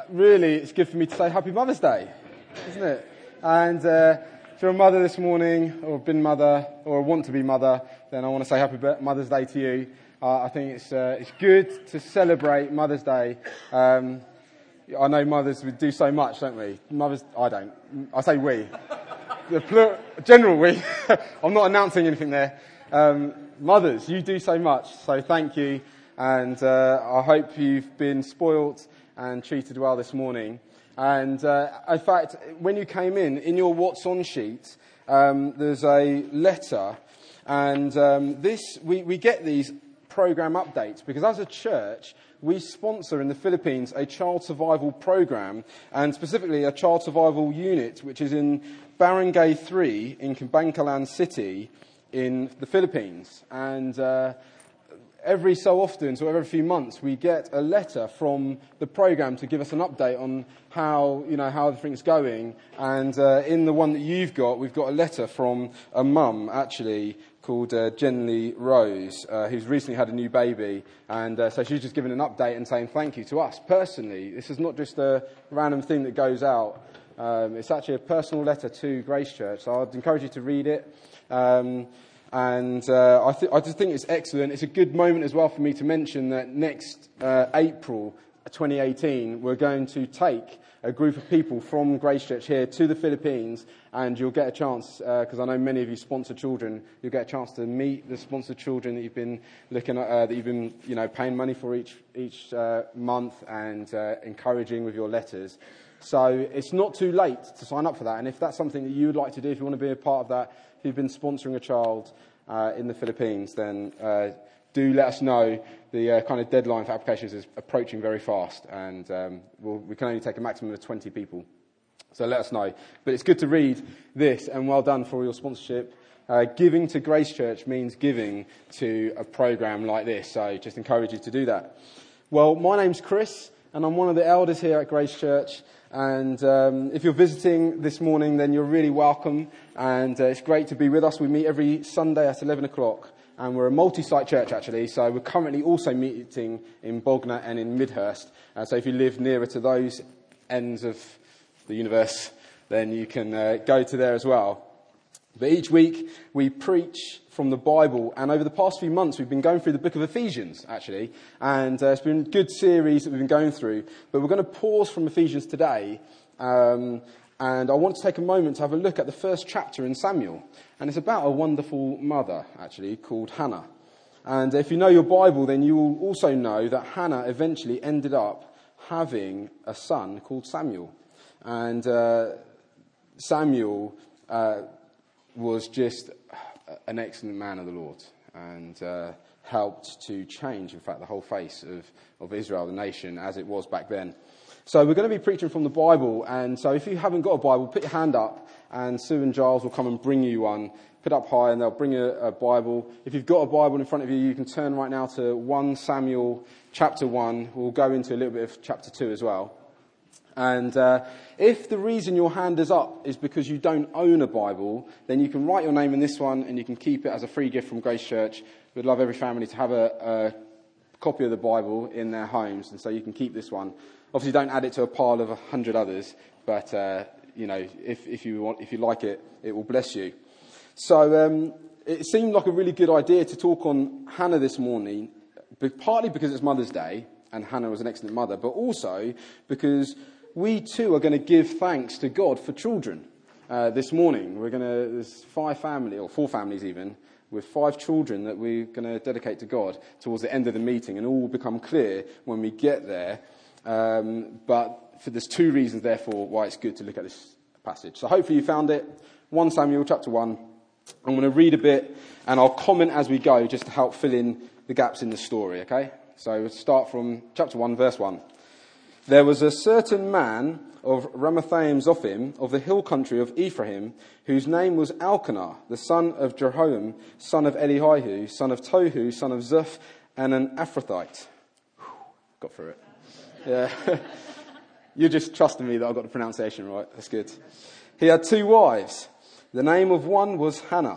really, it's good for me to say Happy Mother's Day, isn't it? And if you're a mother this morning, or been mother, or want to be mother, then I want to say Happy Mother's Day to you. I think it's good to celebrate Mother's Day. I know mothers do so much, don't we? I don't. I say we. The general we. I'm not announcing anything there. Mothers, you do so much, so thank you. And I hope you've been spoilt and treated well this morning. And in fact, when you came in your What's On sheet, there's a letter. And we get these program updates because as a church, we sponsor in the Philippines a child survival program, and specifically a child survival unit, which is in Barangay 3 in Cabancalan City in the Philippines. And every so often, so every few months, we get a letter from the program to give us an update on how everything's going. And in the one that you've got, we've got a letter from a mum, actually, called Jenly Rose, who's recently had a new baby. And so she's just giving an update and saying thank you to us personally. This is not just a random thing that goes out. It's actually a personal letter to Grace Church. So I'd encourage you to read it. I just think it's excellent. It's a good moment as well for me to mention that next April 2018, we're going to take a group of people from Grace Church here to the Philippines, and you'll get a chance, because I know many of you sponsor children, you'll get a chance to meet the sponsored children that you've been looking at, that you've been paying money for each month and encouraging with your letters. So it's not too late to sign up for that, and if that's something that you would like to do, if you want to be a part of that, if you've been sponsoring a child in the Philippines, then do let us know. The kind of deadline for applications is approaching very fast, and we can only take a maximum of 20 people. So let us know. But it's good to read this, and well done for your sponsorship. Giving to Grace Church means giving to a program like this, so just encourage you to do that. Well, my name's Chris, and I'm one of the elders here at Grace Church. And if you're visiting this morning, then you're really welcome. And it's great to be with us. We meet every Sunday at 11 o'clock. And we're a multi-site church, actually. So we're currently also meeting in Bognor and in Midhurst. So if you live nearer to those ends of the universe, then you can go to there as well. But each week we preach from the Bible, and over the past few months we've been going through the book of Ephesians, actually, and it's been a good series that we've been going through. But we're going to pause from Ephesians today, and I want to take a moment to have a look at the first chapter in Samuel, and it's about a wonderful mother, actually, called Hannah. And if you know your Bible, then you will also know that Hannah eventually ended up having a son called Samuel, and Samuel was just an excellent man of the Lord, and helped to change, in fact, the whole face of Israel, the nation, as it was back then. So we're going to be preaching from the Bible, and so if you haven't got a Bible, put your hand up, and Sue and Giles will come and bring you one. Put up high, and they'll bring you a Bible. If you've got a Bible in front of you, you can turn right now to 1 Samuel chapter 1. We'll go into a little bit of chapter 2 as well. And if the reason your hand is up is because you don't own a Bible, then you can write your name in this one and you can keep it as a free gift from Grace Church. We'd love every family to have a copy of the Bible in their homes, and so you can keep this one. Obviously, don't add it to a pile of 100 others, but if you like it, it will bless you. So it seemed like a really good idea to talk on Hannah this morning, partly because it's Mother's Day, and Hannah was an excellent mother, but also because we too are going to give thanks to God for children this morning. There's 4 families even, with 5 children that we're going to dedicate to God towards the end of the meeting, and all will become clear when we get there. But there's 2 reasons, therefore, why it's good to look at this passage. So hopefully you found it. 1 Samuel chapter 1. I'm going to read a bit, and I'll comment as we go, just to help fill in the gaps in the story, okay? So we'll start from chapter 1, verse 1. There was a certain man of Ramathaim Zophim, of the hill country of Ephraim, whose name was Elkanah, the son of Jeroham, son of Elihu, son of Tohu, son of Zuph, and an Ephrathite. Got through it. Yeah. You're just trusting me that I got the pronunciation right. That's good. He had 2 wives. The name of one was Hannah,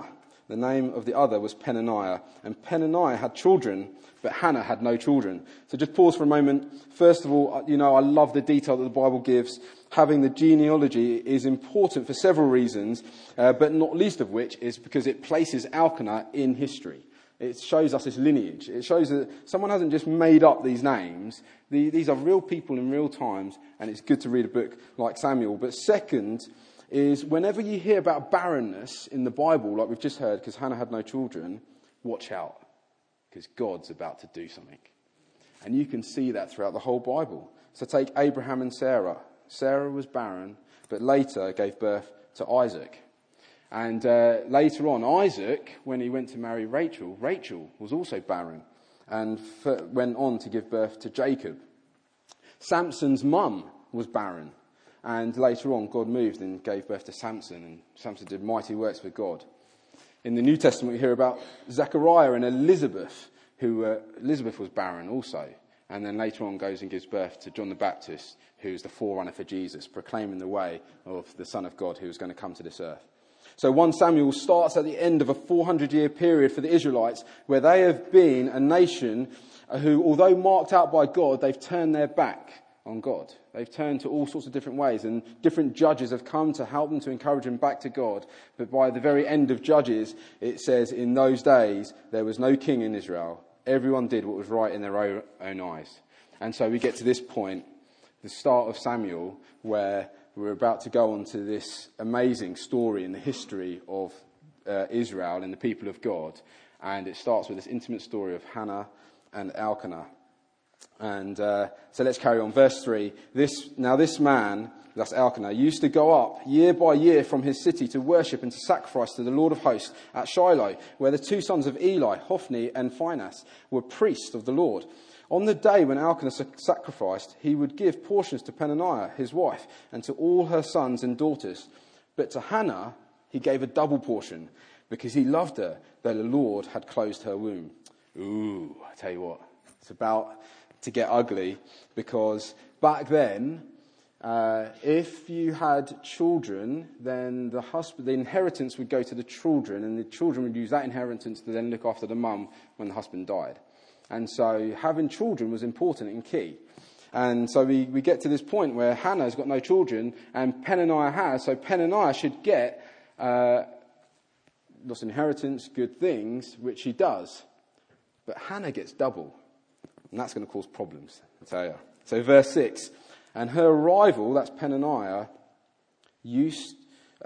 The name of the other was Peninnah, and Peninnah had children, but Hannah had no children. So just pause for a moment. First of all, I love the detail that the Bible gives. Having the genealogy is important for several reasons, but not least of which is because it places Elkanah in history. It shows us this lineage. It shows that someone hasn't just made up these names. These are real people in real times, and it's good to read a book like Samuel. But second is whenever you hear about barrenness in the Bible, like we've just heard, because Hannah had no children, watch out, because God's about to do something. And you can see that throughout the whole Bible. So take Abraham and Sarah. Sarah was barren, but later gave birth to Isaac. And later on, Isaac, when he went to marry Rachel was also barren and went on to give birth to Jacob. Samson's mum was barren. And later on, God moved and gave birth to Samson, and Samson did mighty works for God. In the New Testament, we hear about Zechariah and Elizabeth, Elizabeth was barren also. And then later on goes and gives birth to John the Baptist, who is the forerunner for Jesus, proclaiming the way of the Son of God who was going to come to this earth. So 1 Samuel starts at the end of a 400-year period for the Israelites, where they have been a nation who, although marked out by God, they've turned their back on God. They've turned to all sorts of different ways, and different judges have come to help them, to encourage them back to God. But by the very end of Judges, it says, in those days, there was no king in Israel. Everyone did what was right in their own eyes. And so we get to this point, the start of Samuel, where we're about to go on to this amazing story in the history of Israel and the people of God. And it starts with this intimate story of Hannah and Elkanah. And so let's carry on. Verse 3. This man, that's Elkanah, used to go up year by year from his city to worship and to sacrifice to the Lord of hosts at Shiloh, where the two sons of Eli, Hophni and Phinehas, were priests of the Lord. On the day when Elkanah sacrificed, he would give portions to Peninnah, his wife, and to all her sons and daughters. But to Hannah, he gave a double portion, because he loved her, though the Lord had closed her womb. Ooh, I tell you what, it's about to get ugly, because back then, if you had children, then the inheritance would go to the children, and the children would use that inheritance to then look after the mum when the husband died. And so having children was important and key. And so we get to this point where Hannah's got no children and Peninnah has. So Peninnah should get lots of inheritance, good things, which she does. But Hannah gets double. And that's going to cause problems, I tell you. So verse 6. And her rival, that's Peninnah, used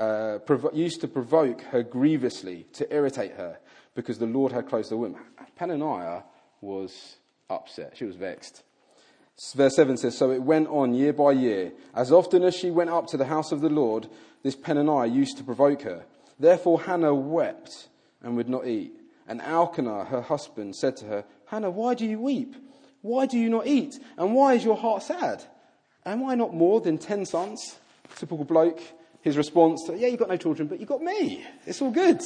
to provoke her grievously, to irritate her, because the Lord had closed the womb. Peninnah was upset. She was vexed. Verse 7 says, so it went on year by year. As often as she went up to the house of the Lord, this Peninnah used to provoke her. Therefore Hannah wept and would not eat. And Elkanah, her husband, said to her, Hannah, why do you weep? Why do you not eat? And why is your heart sad? Am I not more than 10 sons? Typical bloke. His response, yeah, you've got no children, but you've got me. It's all good.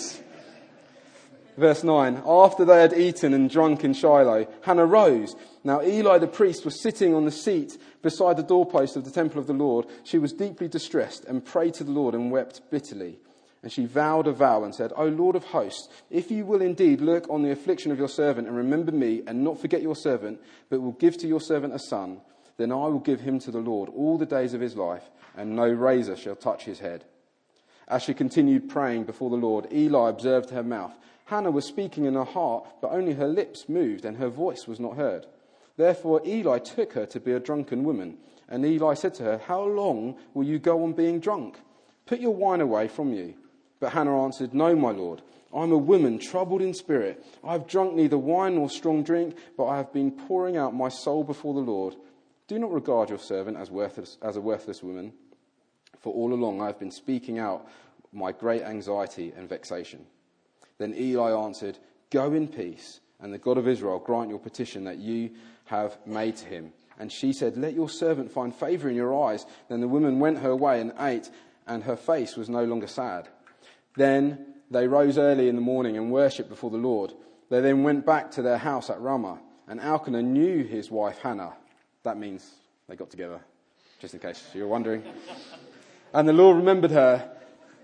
Verse 9, after they had eaten and drunk in Shiloh, Hannah rose. Now Eli the priest was sitting on the seat beside the doorpost of the temple of the Lord. She was deeply distressed and prayed to the Lord and wept bitterly. And she vowed a vow and said, O Lord of hosts, if you will indeed look on the affliction of your servant and remember me and not forget your servant, but will give to your servant a son, then I will give him to the Lord all the days of his life, and no razor shall touch his head. As she continued praying before the Lord, Eli observed her mouth. Hannah was speaking in her heart, but only her lips moved, and her voice was not heard. Therefore Eli took her to be a drunken woman. And Eli said to her, how long will you go on being drunk? Put your wine away from you. But Hannah answered, no, my lord. I am a woman troubled in spirit. I have drunk neither wine nor strong drink, but I have been pouring out my soul before the Lord. Do not regard your servant as a worthless woman, for all along I have been speaking out my great anxiety and vexation. Then Eli answered, go in peace, and the God of Israel grant your petition that you have made to him. And she said, let your servant find favour in your eyes. Then the woman went her way and ate, and her face was no longer sad. Then they rose early in the morning and worshipped before the Lord. They then went back to their house at Ramah, and Elkanah knew his wife Hannah. That means they got together, just in case you're wondering. And the Lord remembered her,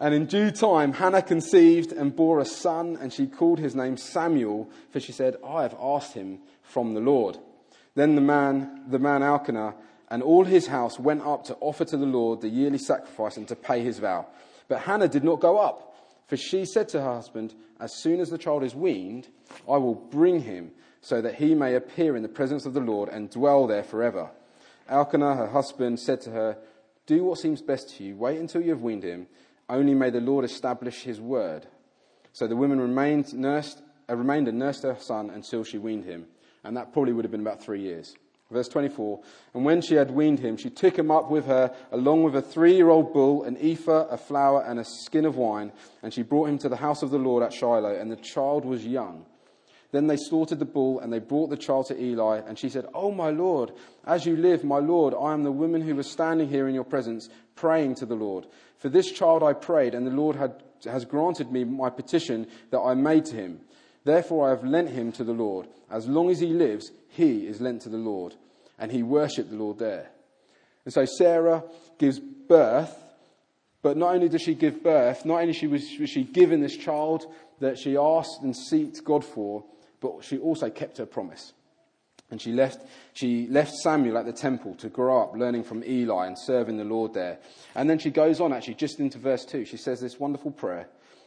And in due time, Hannah conceived and bore a son, and she called his name Samuel, for she said, I have asked him from the Lord. Then the man Elkanah and all his house went up to offer to the Lord the yearly sacrifice and to pay his vow. But Hannah did not go up, for she said to her husband, as soon as the child is weaned, I will bring him, so that he may appear in the presence of the Lord and dwell there forever. Elkanah, her husband, said to her, do what seems best to you. Wait until you have weaned him. Only may the Lord establish his word. So the woman remained and nursed her son until she weaned him. And that probably would have been about 3 years. Verse 24, and when she had weaned him, she took him up with her, along with a 3-year-old bull, an ephah, a flour, and a skin of wine. And she brought him to the house of the Lord at Shiloh, and the child was young. Then they slaughtered the bull, and they brought the child to Eli. And she said, oh, my Lord, as you live, my Lord, I am the woman who was standing here in your presence, praying to the Lord. For this child I prayed, and the Lord has granted me my petition that I made to him. Therefore I have lent him to the Lord. As long as he lives, he is lent to the Lord. And he worshipped the Lord there. And so Sarah gives birth, but not only does she give birth, not only was she given this child that she asked and sought God for, but she also kept her promise. And she left Samuel at the temple to grow up, learning from Eli and serving the Lord there. And then she goes on, actually, just into verse 2. She says this wonderful prayer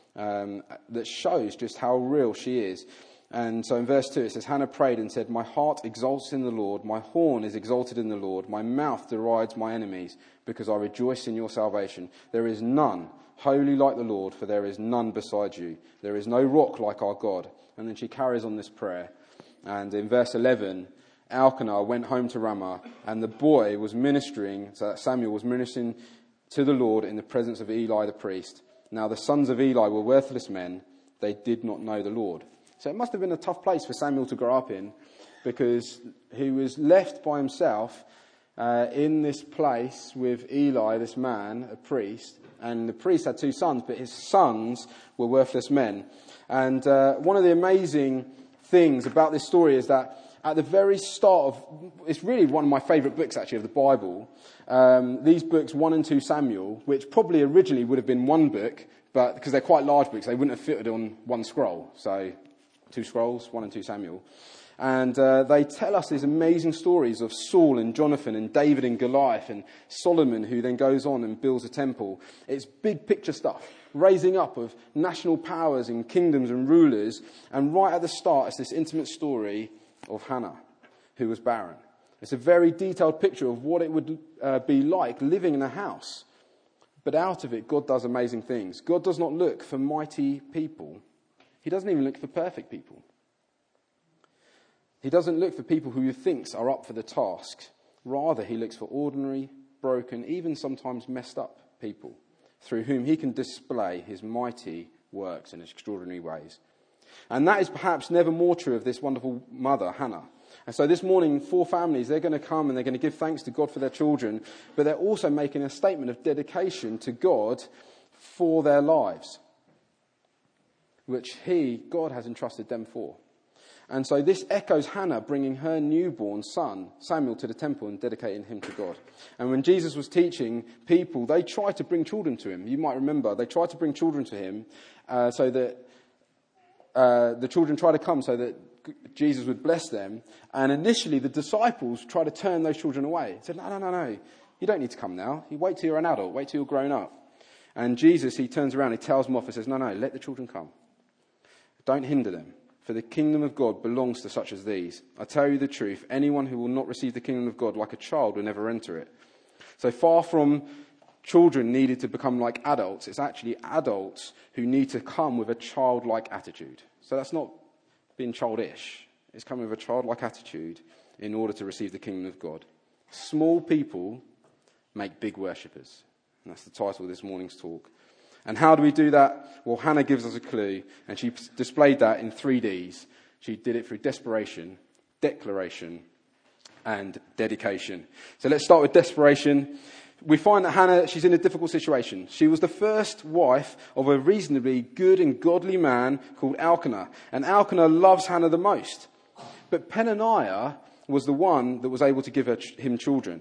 that shows just how real she is. And so in verse 2 it says, Hannah prayed and said, my heart exalts in the Lord, my horn is exalted in the Lord, my mouth derides my enemies, because I rejoice in your salvation. There is none holy like the Lord, for there is none beside you. There is no rock like our God. And then she carries on this prayer. And in verse 11, Elkanah went home to Ramah, and the boy was ministering, so that Samuel was ministering to the Lord in the presence of Eli the priest. Now the sons of Eli were worthless men, they did not know the Lord. So it must have been a tough place for Samuel to grow up in, because he was left by himself in this place with Eli, this man, a priest. And the priest had 2 sons, but his sons were worthless men. And one of the amazing things about this story is that at the very start of, it's really one of my favourite books actually of the Bible, these books 1 and 2 Samuel, which probably originally would have been one book, but because they're quite large books, they wouldn't have fitted on one scroll. So 2 scrolls, 1 and 2 Samuel. And they tell us these amazing stories of Saul and Jonathan and David and Goliath and Solomon, who then goes on and builds a temple. It's big picture stuff, raising up of national powers and kingdoms and rulers. And right at the start, it's this intimate story of Hannah, who was barren. It's a very detailed picture of what it would be like living in a house. But out of it, God does amazing things. God does not look for mighty people. He doesn't even look for perfect people. He doesn't look for people who he thinks are up for the task. Rather, he looks for ordinary, broken, even sometimes messed up people through whom he can display his mighty works in extraordinary ways. And that is perhaps never more true of this wonderful mother, Hannah. And so this morning, 4 families, they're going to come and they're going to give thanks to God for their children, but they're also making a statement of dedication to God for their lives, which God has entrusted them for. And so this echoes Hannah bringing her newborn son, Samuel, to the temple and dedicating him to God. And when Jesus was teaching people, they tried to bring children to him. You might remember, they tried to bring children to him so that the children tried to come so that Jesus would bless them. And initially the disciples tried to turn those children away. Said, no, you don't need to come now. You wait till you're an adult, wait till you're grown up. And Jesus, he turns around, he tells them off and says, no, let the children come. Don't hinder them. For the kingdom of God belongs to such as these. I tell you the truth, anyone who will not receive the kingdom of God like a child will never enter it. So far from children needed to become like adults, it's actually adults who need to come with a childlike attitude. So that's not being childish. It's coming with a childlike attitude in order to receive the kingdom of God. Small people make big worshippers. And that's the title of this morning's talk. And how do we do that? Well, Hannah gives us a clue, and she displayed that in 3 Ds. She did it through desperation, declaration, and dedication. So let's start with desperation. We find that Hannah, she's in a difficult situation. She was the first wife of a reasonably good and godly man called Elkanah. And Elkanah loves Hannah the most. But Peninnah was the one that was able to give him children.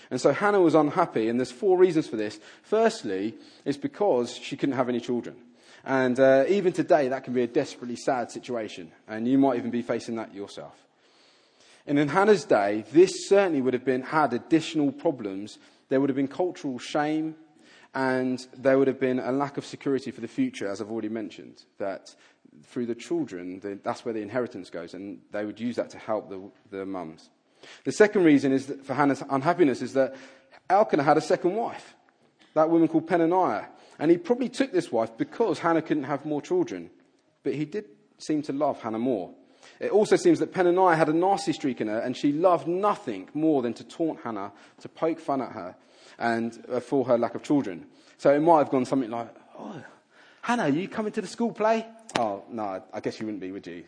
And so Hannah was unhappy, and there's 4 reasons for this. Firstly, it's because she couldn't have any children. And even today, that can be a desperately sad situation, and you might even be facing that yourself. And in Hannah's day, this certainly would have had additional problems. There would have been cultural shame, and there would have been a lack of security for the future, as I've already mentioned, that through the children, that's where the inheritance goes, and they would use that to help the mums. The second reason is that for Hannah's unhappiness is that Elkanah had a second wife, that woman called Peninnah. And he probably took this wife because Hannah couldn't have more children. But he did seem to love Hannah more. It also seems that Peninnah had a nasty streak in her, and she loved nothing more than to taunt Hannah, to poke fun at her, and for her lack of children. So it might have gone something like, "Oh, Hannah, are you coming to the school play?" "Oh, no, I guess you wouldn't be, would you?"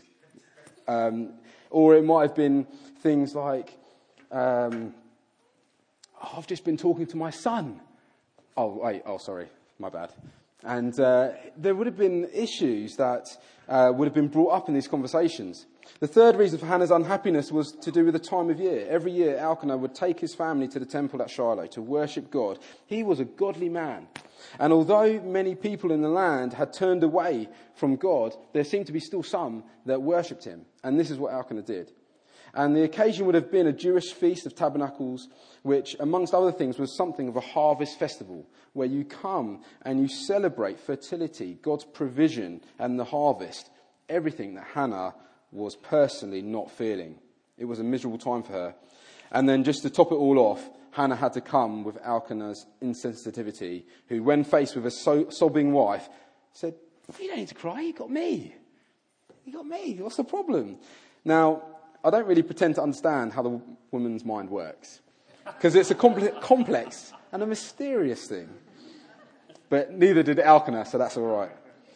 Or it might have been things like, "Oh, I've just been talking to my son." "Oh, wait, sorry. My bad." And there would have been issues that would have been brought up in these conversations. The third reason for Hannah's unhappiness was to do with the time of year. Every year, Elkanah would take his family to the temple at Shiloh to worship God. He was a godly man. And although many people in the land had turned away from God, there seemed to be still some that worshipped him. And this is what Elkanah did. And the occasion would have been a Jewish feast of tabernacles, which, amongst other things, was something of a harvest festival, where you come and you celebrate fertility, God's provision, and the harvest, everything that Hannah was personally not feeling. It was a miserable time for her. And then just to top it all off, Hannah had to come with Elkanah's insensitivity, who, when faced with a sobbing wife, said, "You don't need to cry, you got me. You got me, what's the problem?" Now, I don't really pretend to understand how the woman's mind works, because it's a complex and a mysterious thing. But neither did Elkanah, so that's all right.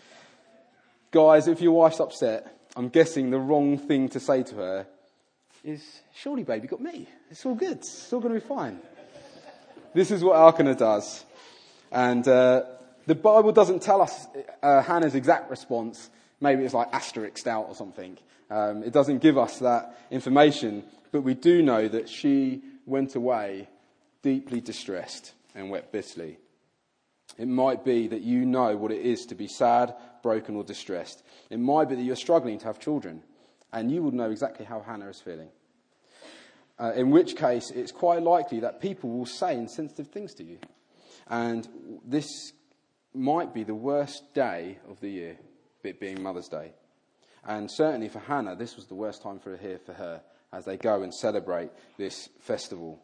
Guys, if your wife's upset, I'm guessing the wrong thing to say to her is, "Surely, babe, you got me. It's all good. It's all going to be fine." This is what Elkanah does. And the Bible doesn't tell us Hannah's exact response. Maybe it's like asterisked out or something. It doesn't give us that information, but we do know that she went away deeply distressed and wept bitterly. It might be that you know what it is to be sad, broken, or distressed. It might be that you're struggling to have children, and you would know exactly how Hannah is feeling. In which case, it's quite likely that people will say insensitive things to you. And this might be the worst day of the year, it being Mother's Day. And certainly for Hannah, this was the worst time for her as they go and celebrate this festival.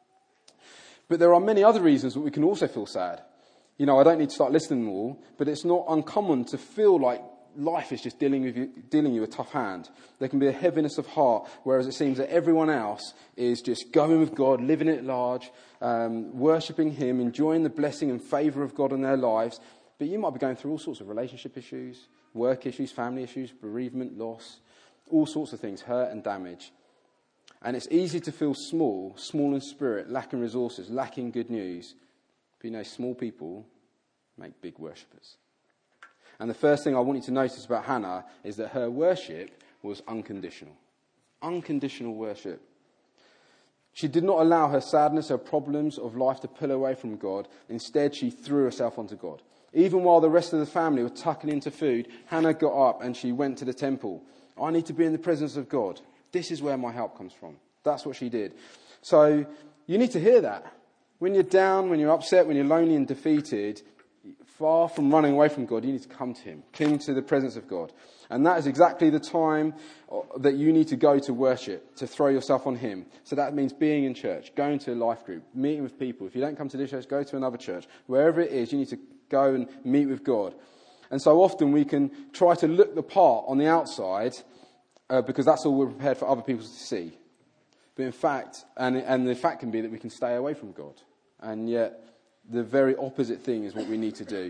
But there are many other reasons that we can also feel sad. You know, I don't need to start listing them all, but it's not uncommon to feel like life is just dealing you a tough hand. There can be a heaviness of heart, whereas it seems that everyone else is just going with God, living it large, worshipping him, enjoying the blessing and favour of God in their lives. But you might be going through all sorts of relationship issues, work issues, family issues, bereavement, loss, all sorts of things, hurt and damage. And it's easy to feel small in spirit, lacking resources, lacking good news. But you know, small people make big worshippers. And the first thing I want you to notice about Hannah is that her worship was unconditional. Unconditional worship. She did not allow her sadness, her problems of life to pull away from God. Instead, she threw herself onto God. Even while the rest of the family were tucking into food, Hannah got up and she went to the temple. I need to be in the presence of God. This is where my help comes from. That's what she did. So you need to hear that. When you're down, when you're upset, when you're lonely and defeated, far from running away from God, you need to come to him. Cling to the presence of God. And that is exactly the time that you need to go to worship, to throw yourself on him. So that means being in church, going to a life group, meeting with people. If you don't come to this church, go to another church. Wherever it is, you need to go and meet with God. And so often we can try to look the part on the outside because that's all we're prepared for other people to see. But in fact, and the fact can be that we can stay away from God. And yet the very opposite thing is what we need to do.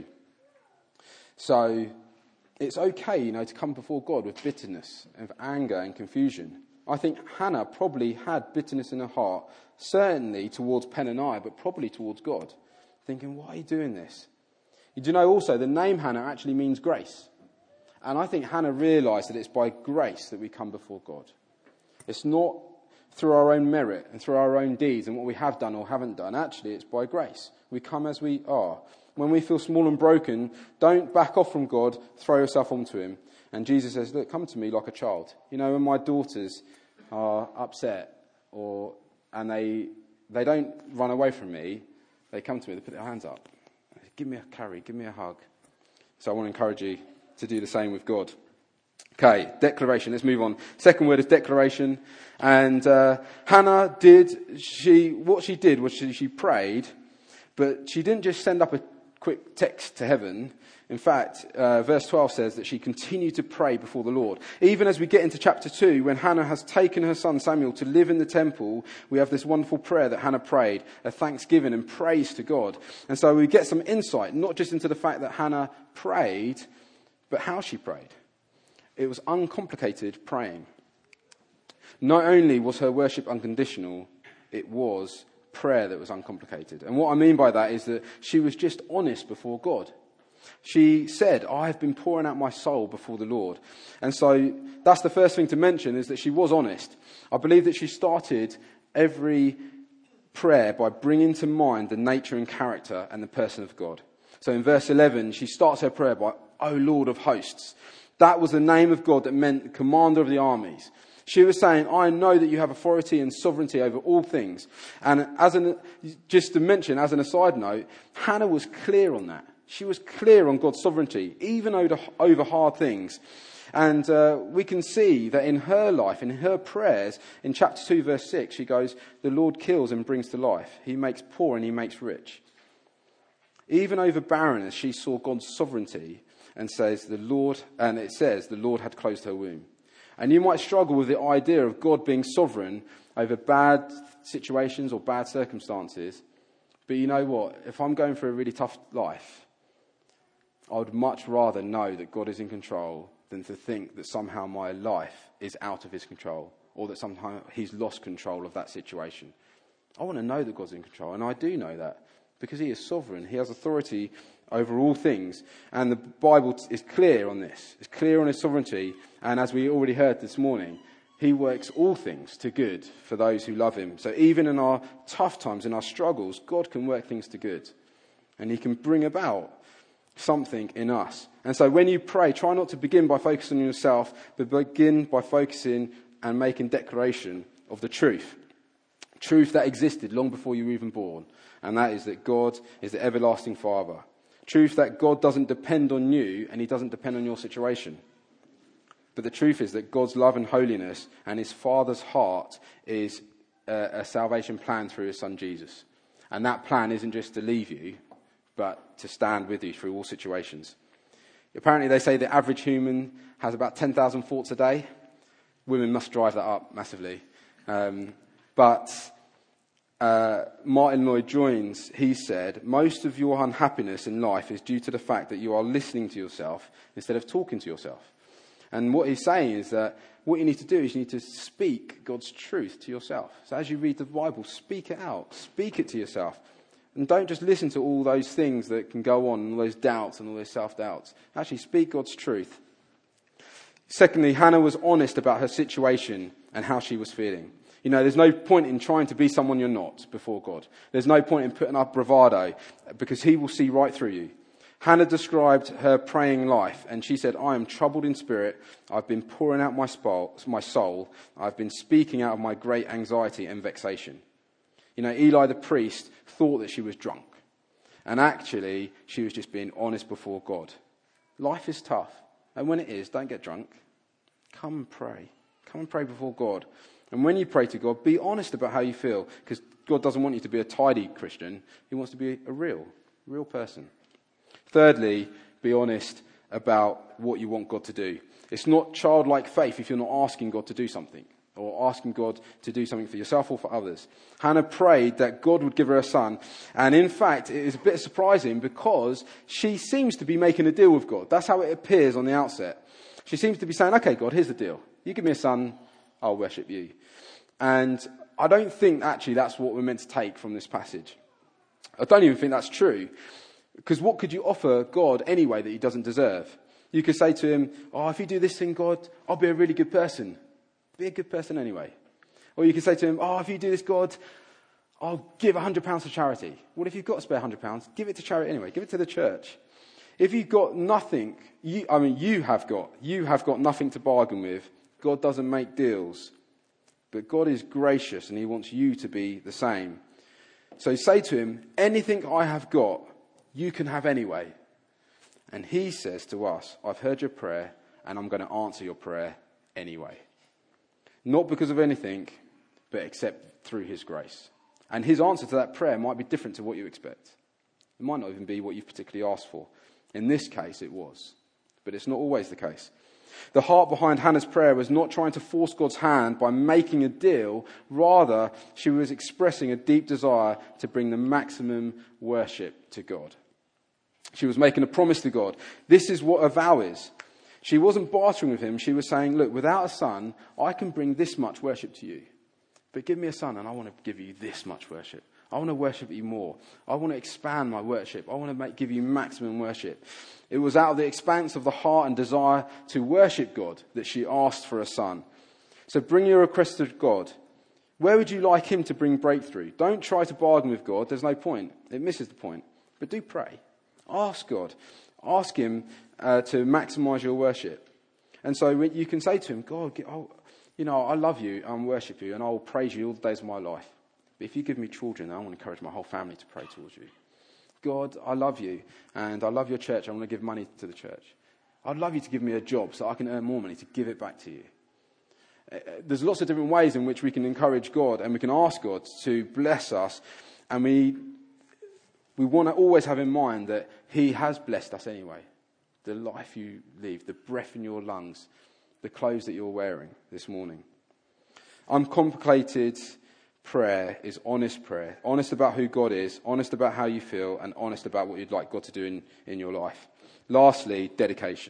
So it's okay, to come before God with bitterness, and anger and confusion. I think Hannah probably had bitterness in her heart, certainly towards Peninnah, but probably towards God, thinking, why are you doing this? You know also, the name Hannah actually means grace. And I think Hannah realised that it's by grace that we come before God. It's not through our own merit and through our own deeds and what we have done or haven't done. Actually, it's by grace. We come as we are. When we feel small and broken, don't back off from God, throw yourself onto him. And Jesus says, look, come to me like a child. You know, when my daughters are upset and they don't run away from me, they come to me, they put their hands up. Give me a carry, give me a hug. So I want to encourage you to do the same with God. Okay, declaration. Let's move on. Second word is declaration. And Hannah what she did was she prayed, but she didn't just send up a quick text to heaven. In fact, verse 12 says that she continued to pray before the Lord. Even as we get into chapter 2, when Hannah has taken her son Samuel to live in the temple, we have this wonderful prayer that Hannah prayed, a thanksgiving and praise to God. And so we get some insight, not just into the fact that Hannah prayed, but how she prayed. It was uncomplicated praying. Not only was her worship unconditional, it was prayer that was uncomplicated. And what I mean by that is that she was just honest before God. She said, I have been pouring out my soul before the Lord. And so that's the first thing to mention, is that she was honest. I believe that she started every prayer by bringing to mind the nature and character and the person of God. So in verse 11, she starts her prayer by, O Lord of hosts. That was the name of God that meant commander of the armies. She was saying, I know that you have authority and sovereignty over all things. And just to mention, as an aside note, Hannah was clear on that. She was clear on God's sovereignty, even over hard things. And we can see that in her life, in her prayers, in chapter 2, verse 6, she goes, the Lord kills and brings to life. He makes poor and he makes rich. Even over barrenness, she saw God's sovereignty and says, the Lord had closed her womb. And you might struggle with the idea of God being sovereign over bad situations or bad circumstances. But you know what? If I'm going through a really tough life, I would much rather know that God is in control than to think that somehow my life is out of his control or that somehow he's lost control of that situation. I want to know that God's in control, and I do know that because he is sovereign. He has authority over all things, and the Bible is clear on this. It's clear on his sovereignty, and as we already heard this morning, he works all things to good for those who love him. So even in our tough times, in our struggles, God can work things to good, and he can bring about something in us. And so when you pray, try not to begin by focusing on yourself, but begin by focusing and making declaration of the truth that existed long before you were even born, and that is that God is the everlasting Father. Truth that God doesn't depend on you and he doesn't depend on your situation. But the truth is that God's love and holiness and his Father's heart is a salvation plan through his Son Jesus. And that plan isn't just to leave you, but to stand with you through all situations. Apparently they say the average human has about 10,000 thoughts a day. Women must drive that up massively. But Martin Lloyd-Jones, he said, most of your unhappiness in life is due to the fact that you are listening to yourself instead of talking to yourself. And what he's saying is that what you need to do is you need to speak God's truth to yourself. So as you read the Bible, speak it out. Speak it to yourself. And don't just listen to all those things that can go on, all those doubts and all those self-doubts. Actually, speak God's truth. Secondly, Hannah was honest about her situation and how she was feeling. You know, there's no point in trying to be someone you're not before God. There's no point in putting up bravado because he will see right through you. Hannah described her praying life and she said, I am troubled in spirit. I've been pouring out my soul. I've been speaking out of my great anxiety and vexation. You know, Eli the priest thought that she was drunk. And actually, she was just being honest before God. Life is tough. And when it is, don't get drunk. Come and pray. Come and pray before God. And when you pray to God, be honest about how you feel. Because God doesn't want you to be a tidy Christian. He wants to be a real person. Thirdly, be honest about what you want God to do. It's not childlike faith if you're not asking God to do something. Or asking God to do something for yourself or for others. Hannah prayed that God would give her a son. And in fact, it is a bit surprising because she seems to be making a deal with God. That's how it appears on the outset. She seems to be saying, okay, God, here's the deal. You give me a son, I'll worship you. And I don't think actually that's what we're meant to take from this passage. I don't even think that's true. Because what could you offer God anyway that he doesn't deserve? You could say to him, if you do this thing, God, I'll be a really good person. Be a good person anyway. Or you can say to him, oh, if you do this, God, I'll give £100 to charity. Well, if you've got a spare £100, give it to charity anyway. Give it to the church. If you've got nothing, you have got nothing to bargain with. God doesn't make deals. But God is gracious and he wants you to be the same. So say to him, anything I have got, you can have anyway. And he says to us, I've heard your prayer and I'm going to answer your prayer anyway. Not because of anything, but except through his grace. And his answer to that prayer might be different to what you expect. It might not even be what you've particularly asked for. In this case, it was. But it's not always the case. The heart behind Hannah's prayer was not trying to force God's hand by making a deal. Rather, she was expressing a deep desire to bring the maximum worship to God. She was making a promise to God. This is what a vow is. She wasn't bartering with him. She was saying, look, without a son, I can bring this much worship to you. But give me a son and I want to give you this much worship. I want to worship you more. I want to expand my worship. I want to give you maximum worship. It was out of the expanse of the heart and desire to worship God that she asked for a son. So bring your request to God. Where would you like him to bring breakthrough? Don't try to bargain with God. There's no point. It misses the point. But do pray. Ask God. Ask him to maximize your worship. And so you can say to him, God, I love you and worship you and I will praise you all the days of my life. But if you give me children, I want to encourage my whole family to pray towards you. God, I love you and I love your church. I want to give money to the church. I'd love you to give me a job so I can earn more money to give it back to you. There's lots of different ways in which we can encourage God and we can ask God to bless us. And we want to always have in mind that he has blessed us anyway. The life you live, the breath in your lungs, the clothes that you're wearing this morning. Uncomplicated prayer is honest prayer. Honest about who God is, honest about how you feel, and honest about what you'd like God to do in your life. Lastly, dedication.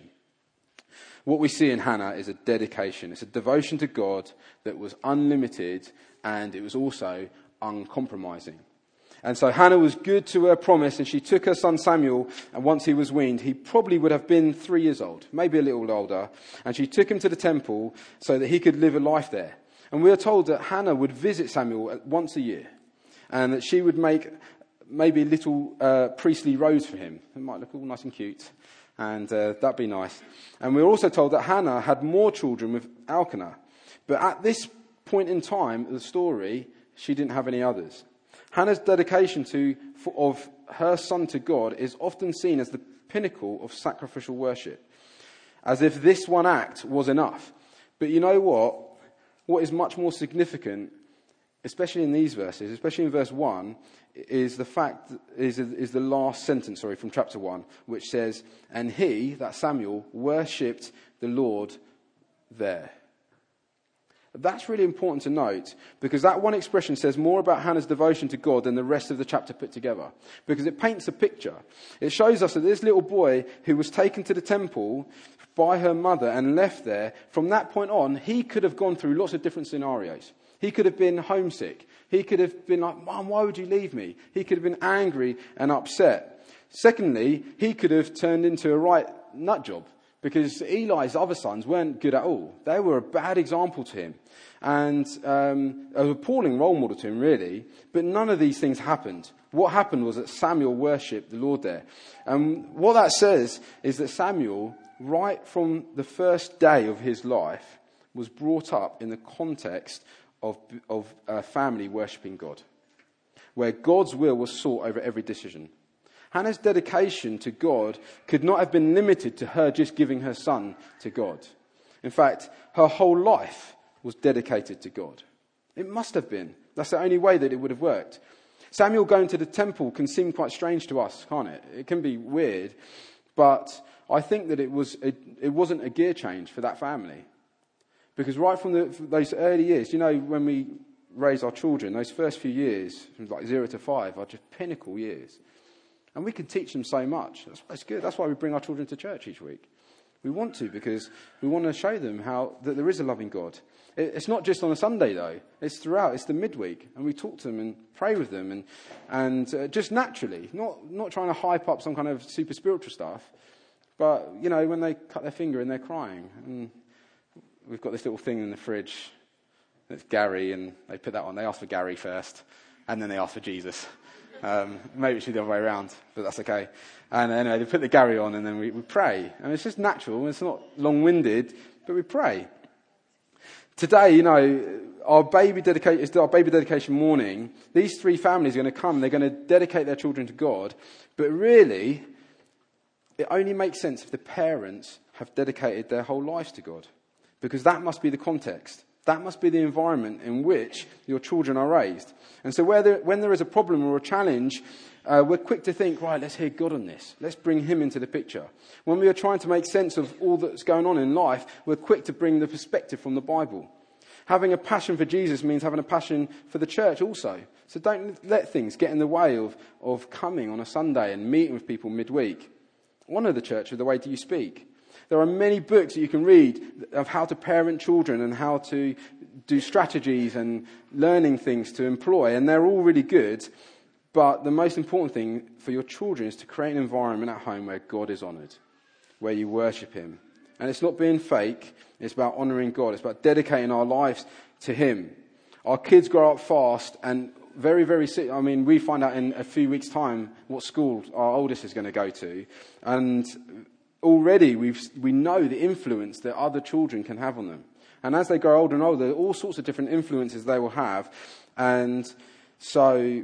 What we see in Hannah is a dedication. It's a devotion to God that was unlimited and it was also uncompromising. And so Hannah was good to her promise and she took her son Samuel, and once he was weaned, he probably would have been 3 years old, maybe a little older, and she took him to the temple so that he could live a life there. And we are told that Hannah would visit Samuel once a year and that she would make maybe little priestly robes for him. It might look all nice and cute and that'd be nice. And we're also told that Hannah had more children with Elkanah. But at this point in time of the story, she didn't have any others. Hannah's dedication of her son to God is often seen as the pinnacle of sacrificial worship, as if this one act was enough. But you know what? What is much more significant, especially in these verses, especially in verse 1, is the last sentence, from chapter 1, which says, and he, that Samuel, worshipped the Lord there. That's really important to note, because that one expression says more about Hannah's devotion to God than the rest of the chapter put together. Because it paints a picture. It shows us that this little boy who was taken to the temple by her mother and left there, from that point on, he could have gone through lots of different scenarios. He could have been homesick. He could have been like, Mom, why would you leave me? He could have been angry and upset. Secondly, he could have turned into a right nut job, because Eli's other sons weren't good at all. They were a bad example to him and an appalling role model to him, really. But none of these things happened. What happened was that Samuel worshipped the Lord there. And what that says is that Samuel, right from the first day of his life, was brought up in the context of a family worshipping God, where God's will was sought over every decision. Hannah's dedication to God could not have been limited to her just giving her son to God. In fact, her whole life was dedicated to God. It must have been. That's the only way that it would have worked. Samuel going to the temple can seem quite strange to us, can't it? It can be weird, but I think that it wasn't a gear change for that family. Because right from those early years, when we raise our children, those first few years, from like 0 to 5, are just pinnacle years. And we can teach them so much. That's why it's good. That's why we bring our children to church each week. We want to, because we want to show them that there is a loving God. It's not just on a Sunday, though. It's throughout. It's the midweek. And we talk to them and pray with them and just naturally, not trying to hype up some kind of super spiritual stuff. But, when they cut their finger and they're crying. And we've got this little thing in the fridge It's Gary, and they put that on. They ask for Gary first, and then they ask for Jesus. Maybe it should be the other way around, but that's okay. And anyway, they put the Gary on, and then we pray. And it's just natural. It's not long-winded, but we pray. Today, our baby dedication morning. These three families are going to come. They're going to dedicate their children to God. But really, it only makes sense if the parents have dedicated their whole lives to God. Because that must be the context. That must be the environment in which your children are raised. And so when there is a problem or a challenge, we're quick to think, right, let's hear God on this. Let's bring him into the picture. When we are trying to make sense of all that's going on in life, we're quick to bring the perspective from the Bible. Having a passion for Jesus means having a passion for the church also. So don't let things get in the way of coming on a Sunday and meeting with people midweek. Honour the church with the way that you speak. There are many books that you can read of how to parent children and how to do strategies and learning things to employ, and they're all really good. But the most important thing for your children is to create an environment at home where God is honoured, where you worship him. And it's not being fake, it's about honouring God. It's about dedicating our lives to him. Our kids grow up fast and very, very sick. We find out in a few weeks' time what school our oldest is going to go to. And already we know the influence that other children can have on them. And as they grow older and older, all sorts of different influences they will have. And so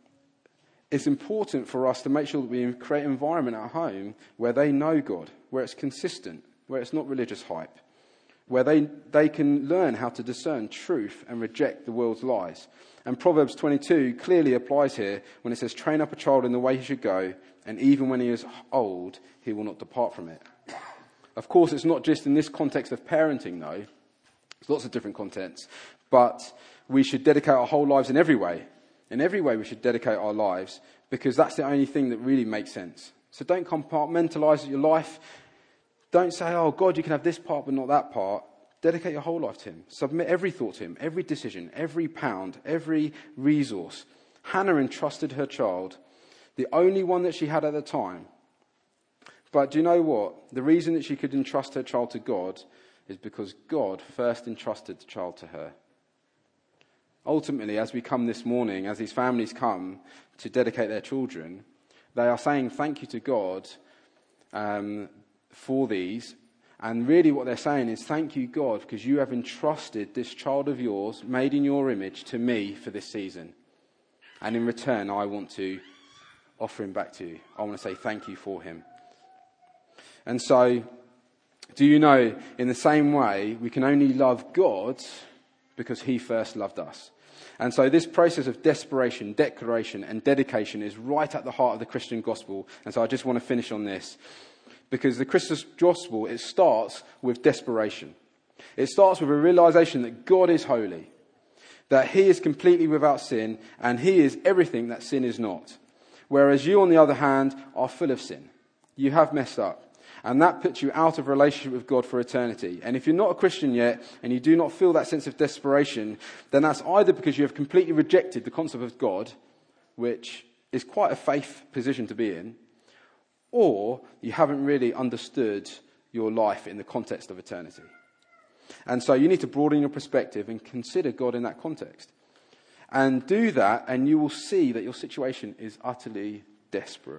it's important for us to make sure that we create an environment at home where they know God, where it's consistent, where it's not religious hype, where they can learn how to discern truth and reject the world's lies. And Proverbs 22 clearly applies here when it says, train up a child in the way he should go, and even when he is old, he will not depart from it. Of course, it's not just in this context of parenting, though. There's lots of different contexts. But we should dedicate our whole lives in every way. In every way we should dedicate our lives, because that's the only thing that really makes sense. So don't compartmentalise your life. Don't say, oh, God, you can have this part but not that part. Dedicate your whole life to him. Submit every thought to him, every decision, every pound, every resource. Hannah entrusted her child, the only one that she had at the time. But do you know what? The reason that she could entrust her child to God is because God first entrusted the child to her. Ultimately, as we come this morning, as these families come to dedicate their children, they are saying thank you to God for these. And really what they're saying is, thank you, God, because you have entrusted this child of yours, made in your image, to me for this season. And in return, I want to offer him back to you. I want to say thank you for him. And so, do you know, in the same way, we can only love God because he first loved us. And so this process of desperation, declaration, and dedication is right at the heart of the Christian gospel. And so I just want to finish on this. Because the Christian gospel, it starts with desperation. It starts with a realization that God is holy, that he is completely without sin, and he is everything that sin is not. Whereas you, on the other hand, are full of sin. You have messed up. And that puts you out of relationship with God for eternity. And if you're not a Christian yet, and you do not feel that sense of desperation, then that's either because you have completely rejected the concept of God, which is quite a faith position to be in, or you haven't really understood your life in the context of eternity. And so you need to broaden your perspective and consider God in that context. And do that, and you will see that your situation is utterly desperate.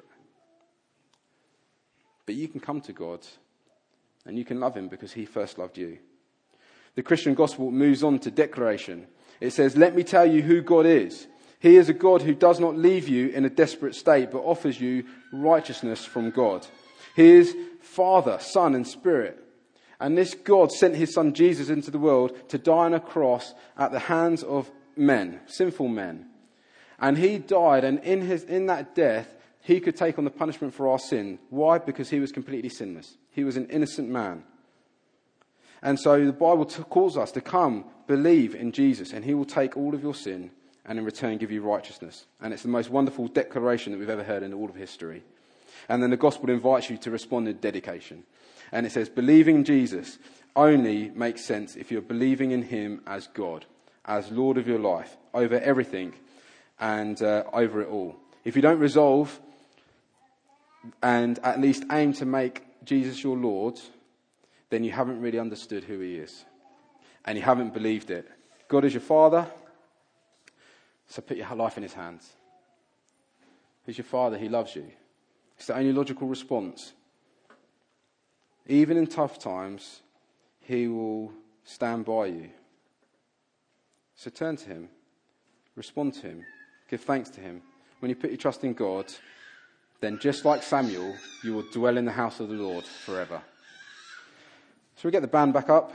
But you can come to God, and you can love him because he first loved you. The Christian gospel moves on to declaration. It says, let me tell you who God is. He is a God who does not leave you in a desperate state, but offers you righteousness from God. He is Father, Son, and Spirit. And this God sent his Son Jesus into the world to die on a cross at the hands of men, sinful men. And he died, and in that death, he could take on the punishment for our sin. Why? Because he was completely sinless. He was an innocent man. And so the Bible calls us to come, believe in Jesus, and he will take all of your sin and in return give you righteousness. And it's the most wonderful declaration that we've ever heard in all of history. And then the gospel invites you to respond in dedication. And it says, believing in Jesus only makes sense if you're believing in him as God, as Lord of your life, over everything and over it all. If you don't resolve and at least aim to make Jesus your Lord, then you haven't really understood who he is. And you haven't believed it. God is your Father, so put your life in his hands. He's your Father, he loves you. It's the only logical response. Even in tough times, he will stand by you. So turn to him, respond to him, give thanks to him. When you put your trust in God, then just like Samuel, you will dwell in the house of the Lord forever. Shall we get the band back up?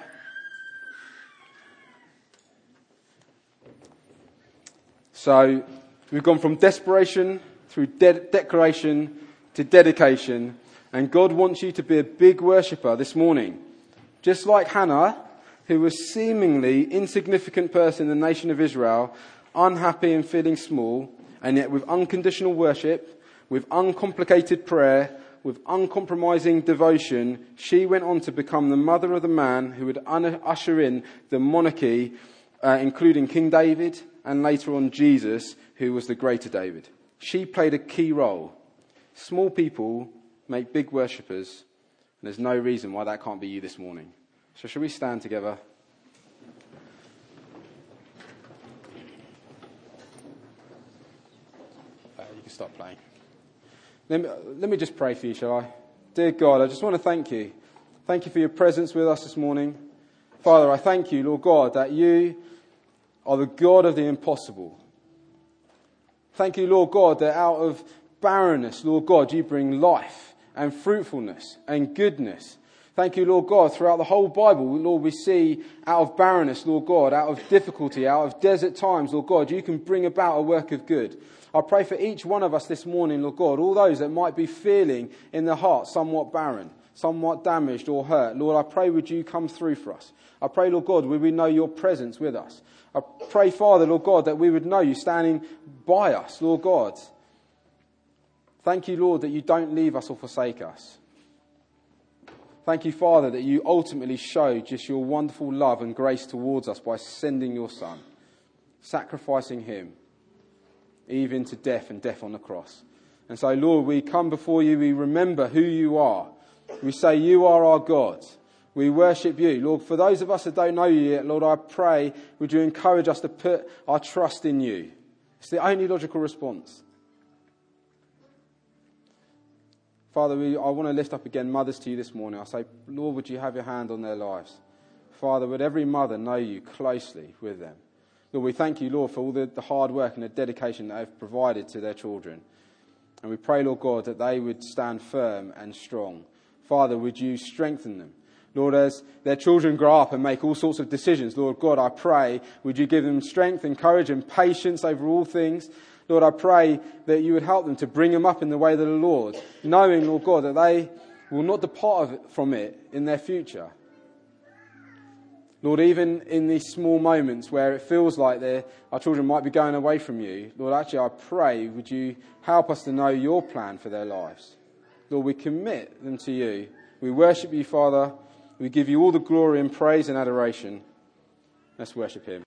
So we've gone from desperation through declaration to dedication, and God wants you to be a big worshipper this morning. Just like Hannah, who was seemingly insignificant person in the nation of Israel, unhappy and feeling small, and yet with unconditional worship, with uncomplicated prayer, with uncompromising devotion, she went on to become the mother of the man who would usher in the monarchy, including King David and later on Jesus, who was the greater David. She played a key role. Small people make big worshippers, and there's no reason why that can't be you this morning. So shall we stand together? You can stop playing. Let me just pray for you, shall I? Dear God, I just want to thank you. Thank you for your presence with us this morning. Father, I thank you, Lord God, that you are the God of the impossible. Thank you, Lord God, that out of barrenness, Lord God, you bring life and fruitfulness and goodness. Thank you, Lord God, throughout the whole Bible, Lord, we see out of barrenness, Lord God, out of difficulty, out of desert times, Lord God, you can bring about a work of good. I pray for each one of us this morning, Lord God, all those that might be feeling in their heart somewhat barren, somewhat damaged or hurt. Lord, I pray would you come through for us. I pray, Lord God, would we know your presence with us. I pray, Father, Lord God, that we would know you standing by us, Lord God. Thank you, Lord, that you don't leave us or forsake us. Thank you, Father, that you ultimately showed just your wonderful love and grace towards us by sending your Son, sacrificing him, even to death and death on the cross. And so, Lord, we come before you, we remember who you are. We say you are our God. We worship you. Lord, for those of us that don't know you yet, Lord, I pray, would you encourage us to put our trust in you? It's the only logical response. Father, I want to lift up again mothers to you this morning. I say, Lord, would you have your hand on their lives? Father, would every mother know you closely with them? Lord, we thank you, Lord, for all the hard work and the dedication that they've provided to their children. And we pray, Lord God, that they would stand firm and strong. Father, would you strengthen them? Lord, as their children grow up and make all sorts of decisions, Lord God, I pray, would you give them strength and courage and patience over all things? Lord, I pray that you would help them to bring them up in the way of the Lord, knowing, Lord God, that they will not depart from it in their future. Lord, even in these small moments where it feels like our children might be going away from you, Lord, actually I pray, would you help us to know your plan for their lives? Lord, we commit them to you. We worship you, Father. We give you all the glory and praise and adoration. Let's worship him.